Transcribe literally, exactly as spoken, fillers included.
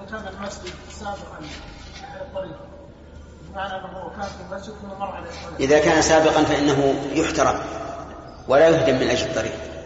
كان المسجد سابقا على الطريق بمعنى أنه كان في المسجد ثم مر على الطريق. إذا كان سابقا فإنه يحترم ولا يهدم من أجل الطريق.